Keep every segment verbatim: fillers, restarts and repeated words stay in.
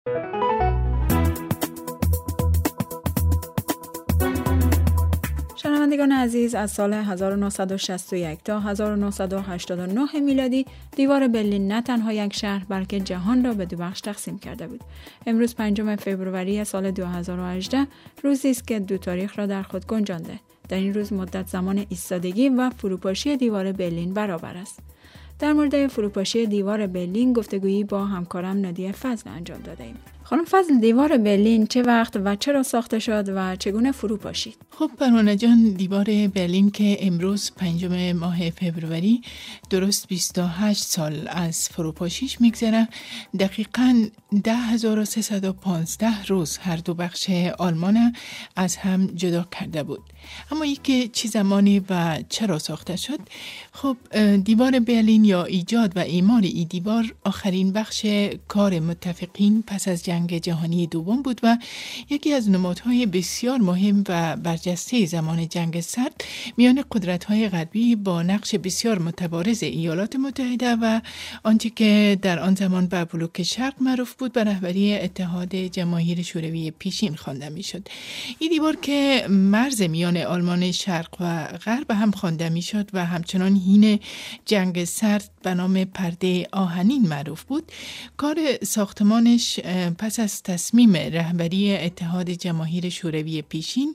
شنوندگان عزیز، از سال هزار و نهصد و شصت و یک تا هزار و نهصد و هشتاد و نه میلادی دیوار برلین نه تنها یک شهر بلکه جهان را به دو بخش تقسیم کرده بود. امروز پنجم فوریه سال دو هزار و هجده روزی است که دو تاریخ را در خود گنجانده. در این روز مدت زمان ایستادگی و فروپاشی دیوار برلین برابر است. در مورد فروپاشی دیوار برلین گفتگویی با همکارم نادیه فضل انجام داده ایم. خانم فضل، دیوار برلین چه وقت و چرا ساخته شد و چگونه فرو پاشید؟ خب پروانه جان، دیوار برلین که امروز پنجم ماه فوریه درست بیست و هشت سال از فروپاشیش میگذره، دقیقاً ده هزار و سیصد و پانزده روز هر دو بخش آلمان از هم جدا کرده بود. اما این که چه زمانی و چرا ساخته شد؟ خب دیوار برلین یا ایجاد و اعمار این دیوار آخرین بخش کار متفقین پس از جنگ جهانی دوم بود و یکی از نمادهای بسیار مهم و برجسته زمان جنگ سرد میان قدرت‌های غربی با نقش بسیار متبارز ایالات متحده و آنچه که در آن زمان به بلوک شرق معروف بود به رهبری اتحاد جماهیر شوروی پیشین خوانده میشد. این دیوار که مرز میان آلمان شرق و غرب هم خوانده میشد و همچنان هین جنگ سرد به نام پرده آهنین معروف بود، کار ساختمانش پس از تصمیم رهبری اتحاد جماهیر شوروی پیشین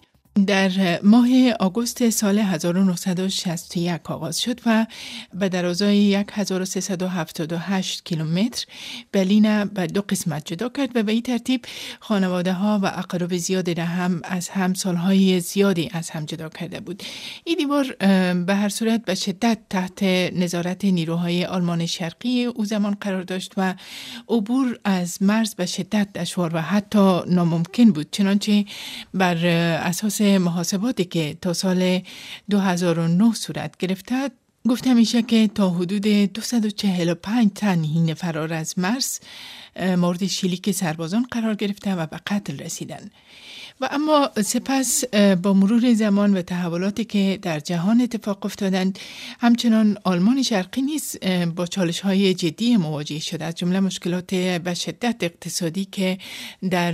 در ماه آگوست سال هزار و نهصد و شصت و یک آغاز شد و به درازای هزار و سیصد و هفتاد و هشت کیلومتر برلین به دو قسمت جدا کرد و به این ترتیب خانواده ها و اقارب زیادی را هم از هم سالهای زیادی از هم جدا کرده بود. این دیوار به هر صورت به شدت تحت نظارت نیروهای آلمان شرقی او زمان قرار داشت و عبور از مرز به شدت دشوار و حتی ناممکن بود، چنانچه بر اساس محاسباتی که تا سال دو هزار و نه صورت گرفته گفته میشه که تا حدود دویست و چهل و پنج تن هین فرار از مرز مورد شلیک سربازان قرار گرفته و به قتل رسیدن. و اما سپس با مرور زمان و تحولاتی که در جهان اتفاق افتادند، همچنان آلمان شرقی نیز با چالش‌های جدی مواجه شده، از جمله مشکلات به شدت اقتصادی که در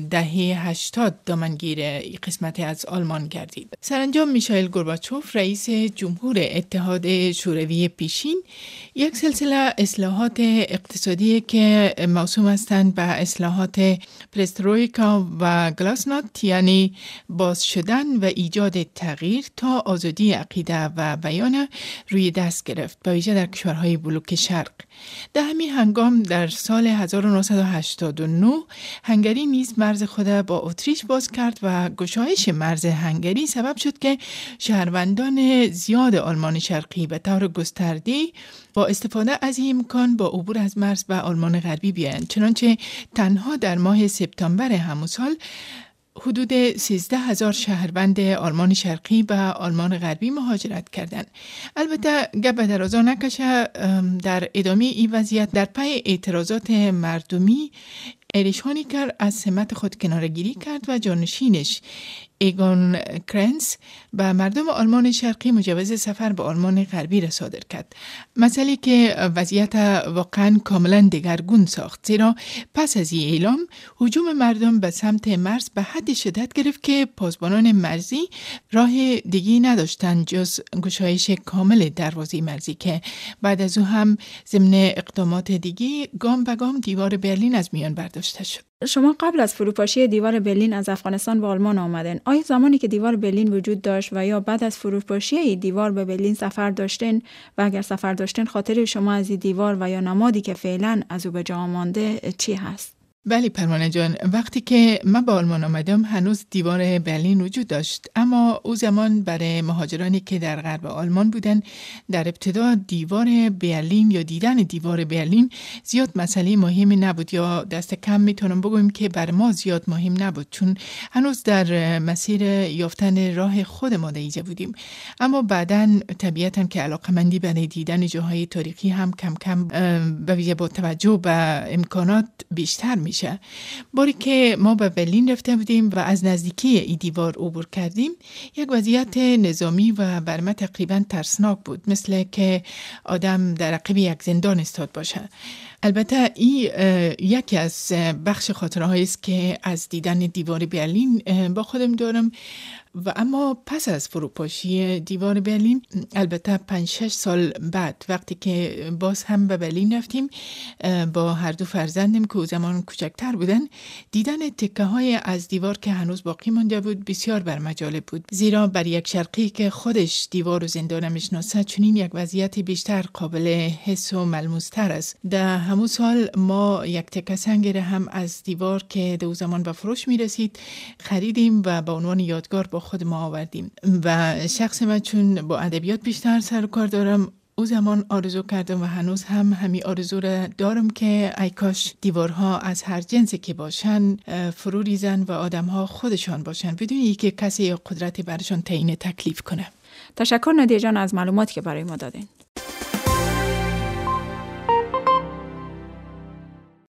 دهه هشتاد دامنگیر قسمتی از آلمان گردید. سرانجام میشائیل گورباچوف رئیس جمهور اتحاد شوروی پیشین یک سلسله اصلاحات اقتصادی که موسوم هستند به اصلاحات پرسترویکا و گلاسنوت، یعنی باز شدن و ایجاد تغییر تا آزادی عقیده و بیان، روی دست گرفت، به ویژه در کشورهای بلوک شرق. در همین هنگام در سال هزار و نهصد و هشتاد و نه هنگری نیز مرز خود با اتریش باز کرد و گشایش مرز هنگری سبب شد که شهروندان زیاد آلمان شرقی به طور گسترده با استفاده از این امکان با عبور از مرز به آلمان غربی بیایند، چنانچه تنها در ماه سپتامبر همون سال حدود سیزده هزار شهروند آلمان شرقی به آلمان غربی مهاجرت کردند. البته گپ به درازا نکشه، در ادامه این وضعیت در پی اعتراضات مردمی اریش هونیکر از سمت خود کناره‌گیری کرد و جانشینش ایگون کرنس به مردم آلمان شرقی مجوز سفر به آلمان غربی را صادر کرد. مسئله که وضعیت واقعا کاملا دگرگون ساخت، زیرا پس از این اعلام هجوم مردم به سمت مرز به حد شدت گرفت که پاسبانان مرزی راه دیگی نداشتند جز گشایش کامل دروازه مرزی که بعد از او هم ضمن اقدامات دیگی گام به گام دیوار برلین از میان برداشته شد. شما قبل از فروپاشی دیوار برلین از افغانستان به آلمان آمدن. آیا زمانی که دیوار برلین وجود داشت و یا بعد از فروپاشی دیوار به برلین سفر داشتین و اگر سفر داشتین خاطر شما از این دیوار و یا نمادی که فعلا از او به جا مانده چی هست؟ بله پروانه جان، وقتی که من به آلمان آمدم هنوز دیوار برلین وجود داشت، اما او زمان برای مهاجرانی که در غرب آلمان بودن در ابتدا دیوار برلین یا دیدن دیوار برلین زیاد مسئله مهمی نبود، یا دست کم میتونم بگویم که بر ما زیاد مهم نبود، چون هنوز در مسیر یافتن راه خود ما دیجه بودیم. اما بعداً طبیعتاً که علاقه‌مندی برای دیدن جاهای تاریخی هم کم کم به ویژه با توجه به امکانات بیشتر می میشه. باری که ما به برلین رفته بودیم و از نزدیکی این دیوار عبور کردیم، یک وضعیت نظامی و بر ما تقریبا ترسناک بود، مثل که آدم در عقب یک زندان استاد باشه. البته این یکی از بخش خاطرهایی است که از دیدن دیوار برلین با خودم دارم. و اما پس از فروپاشی دیوار برلین، البته پنج شش سال بعد وقتی که باز هم به برلین رفتیم با هر دو فرزندم که او زمان کوچکتر بودن، دیدن تکه های از دیوار که هنوز باقی مانده بود بسیار برمجالب بود، زیرا بر یک شرقی که خودش دیوار و زندان میشناسه چنین یک وضعیت بیشتر قابل حس و ملموس‌تر است. در همون سال ما یک تکه سنگ هم از دیوار که در زمان به فروش میرسید خریدیم و به عنوان یادگار با خود ما آوردیم. و شخص من چون با ادبیات بیشتر سر و کار دارم، او زمان آرزو کردم و هنوز هم همین آرزو را دارم که ای کاش دیوارها از هر جنسی که باشن فرو ریزن و آدمها خودشان باشن بدون اینکه کسی یا قدرتی برشان تعیین تکلیف کنه. تشکر نادیه جان از معلوماتی که برای ما دادین.